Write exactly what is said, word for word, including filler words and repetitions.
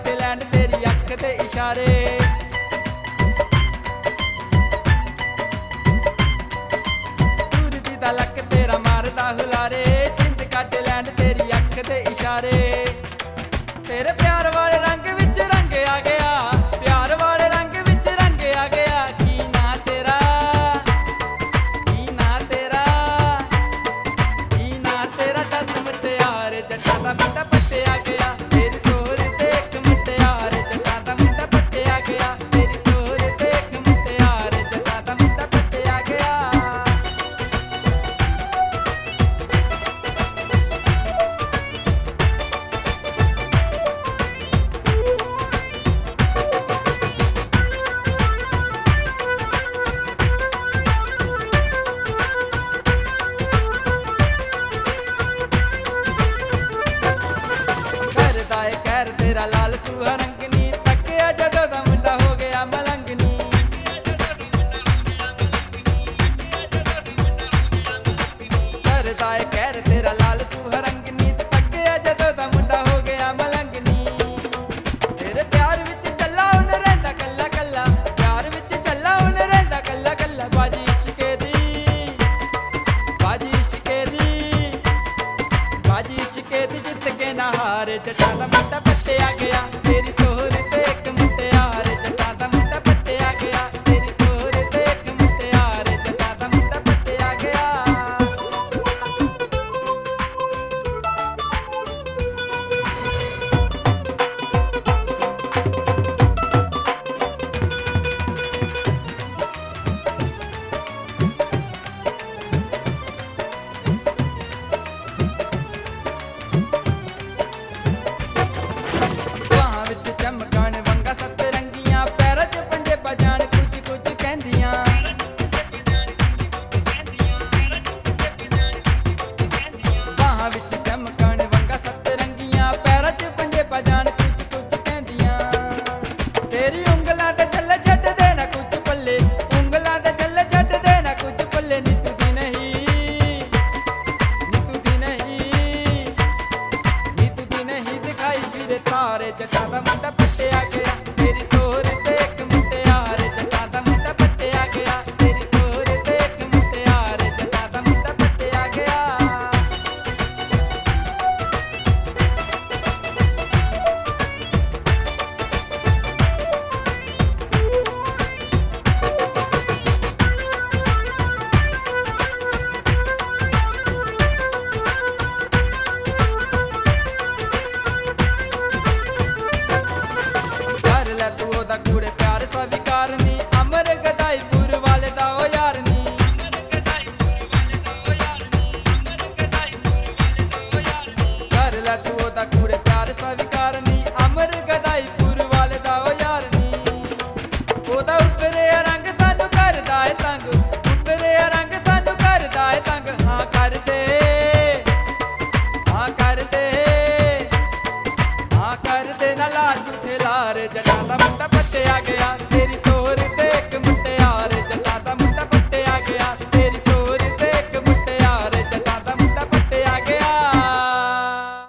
ਕੱਟ ਲੈਣ ਤੇਰੀ ਅੱਖ ਦੇ ਇਸ਼ਾਰੇ। ਦੂਰ ਦੀ ਦਾ ਲੱਕ ਤੇਰਾ ਮਾਰਦਾ ਹੁਲਾਰੇ, ਜਿੰਦ ਕੱਟ ਲੈਣ ਤੇਰੀ ਅੱਖ ਦੇ ਇਸ਼ਾਰੇ। ਤੇਰੇ ਪਿਆਰ ਵਾਲੇ ਰੰਗ ਵਿੱਚ ਰੰਗ ਆ ਗਿਆ, ਪਿਆਰ ਵਾਲੇ ਰੰਗ ਵਿੱਚ ਰੰਗ ਆ ਗਿਆ। ਕੀ ਨਾਂ ਤੇਰਾ, ਕੀ ਨਾਂ ਤੇਰਾ, ਕੀ ਨਾਂ ਤੇਰਾ ਦੱਸ ਮੁਟਿਆਰ, ਜੱਟਾਂ ਦਾ ਮੁੰਡਾ ਪੱਟਿਆ ਗਿਆ। ਤੇਰੀ ਟੋਰ ਦੇਖ ਮੁਟਿਆਰ, ਜੱਟਾਂ ਦਾ ਮੁੰਡਾ ਪੱਟਿਆ ਗਿਆ। ਤੇਰੀ ਟੋਰ ਦੇਖ ਮੁਟਿਆਰ, ਜੱਟਾਂ ਦਾ ਮੁੰਡਾ ਪੱਟਿਆ ਗਿਆ। ਕਰਦਾ ਏ ਕਹਿਰ ਤੇਰਾ ਲਾਲ ਤੂੰ ਹਰੰਗਨੀ, ਤੱਕਿਆ ਜਦੋਂ ਦਾ ਮੁੰਡਾ ਹੋ ਗਿਆ ਮਲੰਗਨੀ। ਕਰਦਾ ਏ ਕਹਿਰ ਤੇਰਾ ਲਾਲ ਤੂੰ ਹਰੰਗਨੀ, ਤੱਕਿਆ ਜਦੋਂ ਦਾ ਮੁੰਡਾ ਹੋ ਗਿਆ ਮਲੰਗਨੀ। ਤੇਰੇ ਪਿਆਰ ਵਿੱਚ ਚੱਲਾ ਹੁਣ ਰਹਿੰਦਾ ਕੱਲਾ ਕੱਲਾ, ਪਿਆਰ ਵਿੱਚ ਚੱਲਾ ਹੁਣ ਰਹਿੰਦਾ ਕੱਲਾ ਕੱਲਾ। ਬਾਜੀ ਇਸ਼ਕੇ ਦੀ, ਬਾਜੀ ਇਸ਼ਕੇ ਦੀ, ਬਾਜੀ ਇਸ਼ਕੇ ਦੀ ਜਿੱਤ ਕੇ ਨਾ ਹਾਰੇ, ਜੱਟਾਂ ਦਾ ਮੁੰਡਾ